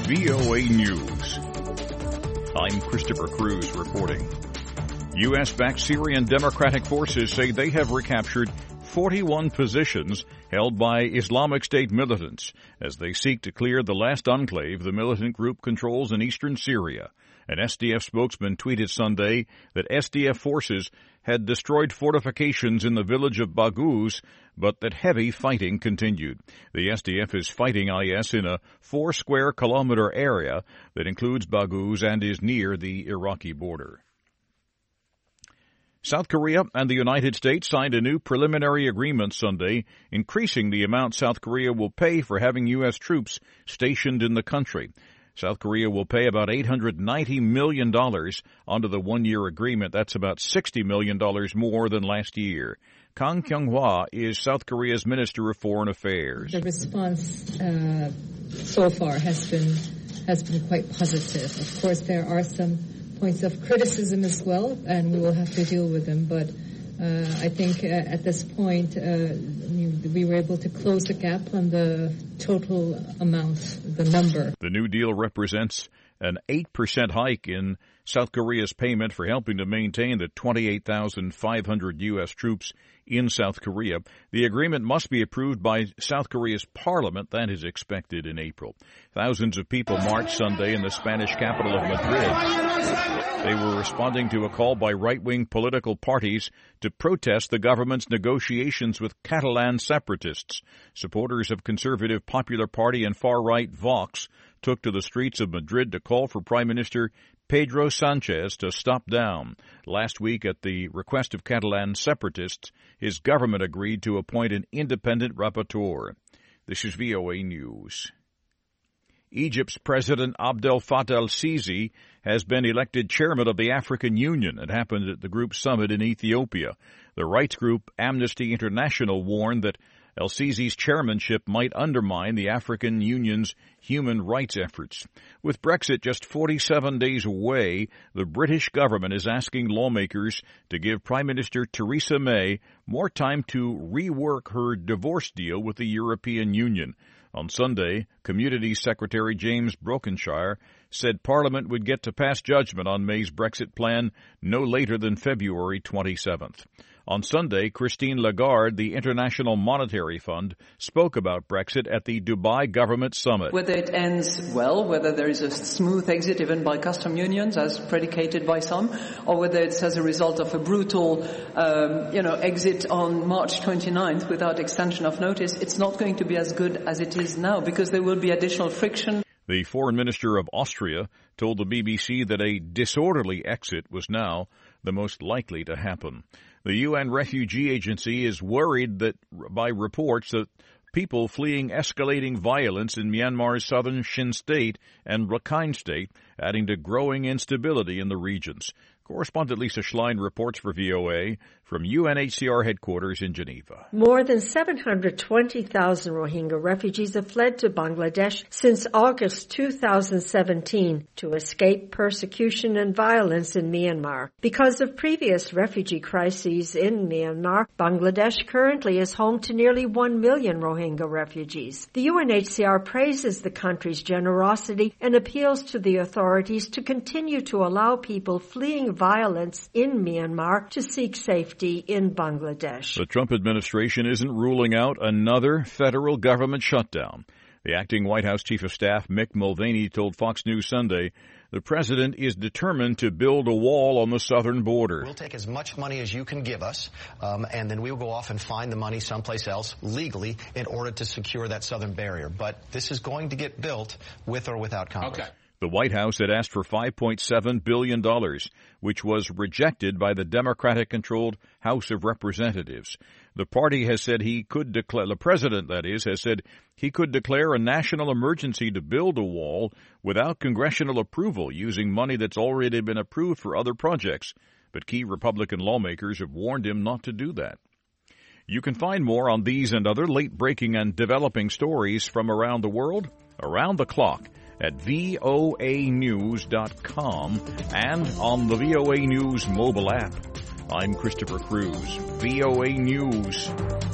VOA News. I'm Christopher Cruz reporting. U.S.-backed Syrian Democratic Forces say they have recaptured 41 positions held by Islamic State militants as they seek to clear the last enclave the militant group controls in eastern Syria. An SDF spokesman tweeted Sunday that SDF forces had destroyed fortifications in the village of Baghouz, but that heavy fighting continued. The SDF is fighting IS in a 4-square-kilometer area that includes Baghouz and is near the Iraqi border. South Korea and the United States signed a new preliminary agreement Sunday, increasing the amount South Korea will pay for having U.S. troops stationed in the country. South Korea will pay about $890 million under the one-year agreement. That's about $60 million more than last year. Kang Kyung-hwa is South Korea's Minister of Foreign Affairs. The response so far has been quite positive. Of course, there are some points of criticism as well, and we will have to deal with them. But I think at this point, we were able to close the gap on the total amount, the number. The new deal represents an 8% hike in South Korea's payment for helping to maintain the 28,500 U.S. troops in South Korea. The agreement must be approved by South Korea's parliament. That is expected in April. Thousands of people marched Sunday in the Spanish capital of Madrid. They were responding to a call by right-wing political parties to protest the government's negotiations with Catalan separatists. Supporters of Conservative Popular Party and far-right Vox took to the streets of Madrid to call for Prime Minister Pedro Sanchez to stop down. Last week, at the request of Catalan separatists, his government agreed to appoint an independent rapporteur. This is VOA News. Egypt's President Abdel Fattah el-Sisi has been elected chairman of the African Union. It happened at the group's summit in Ethiopia. The rights group Amnesty International warned that el-Sisi's chairmanship might undermine the African Union's human rights efforts. With Brexit just 47 days away, the British government is asking lawmakers to give Prime Minister Theresa May more time to rework her divorce deal with the European Union. On Sunday, Communities Secretary James Brokenshire said Parliament would get to pass judgment on May's Brexit plan no later than February 27th. On Sunday, Christine Lagarde, the International Monetary Fund, spoke about Brexit at the Dubai Government Summit. Whether it ends well, whether there is a smooth exit even by custom unions, as predicated by some, or whether it's as a result of a brutal, exit on March 29th without extension of notice, it's not going to be as good as it is now because there will be additional friction. The foreign minister of Austria told the BBC that a disorderly exit was now the most likely to happen. The UN Refugee Agency is worried that by reports that people fleeing escalating violence in Myanmar's southern Shin State and Rakhine State, adding to growing instability in the regions. Correspondent Lisa Schlein reports for VOA from UNHCR headquarters in Geneva. More than 720,000 Rohingya refugees have fled to Bangladesh since August 2017 to escape persecution and violence in Myanmar. Because of previous refugee crises in Myanmar, Bangladesh currently is home to nearly 1 million Rohingya refugees. The UNHCR praises the country's generosity and appeals to the authorities to continue to allow people fleeing violence in Myanmar to seek safety in Bangladesh. The Trump administration isn't ruling out another federal government shutdown. The acting White House Chief of Staff, Mick Mulvaney, told Fox News Sunday the president is determined to build a wall on the southern border. We'll take as much money as you can give us, and then we will go off and find the money someplace else legally in order to secure that southern barrier. But this is going to get built with or without Congress. Okay. The White House had asked for $5.7 billion, which was rejected by the Democratic-controlled House of Representatives. The party has said the president, that is, has said he could declare a national emergency to build a wall without congressional approval using money that's already been approved for other projects. But key Republican lawmakers have warned him not to do that. You can find more on these and other late-breaking and developing stories from around the world, around the clock, at voanews.com and on the VOA News mobile app. I'm Christopher Cruz, VOA News.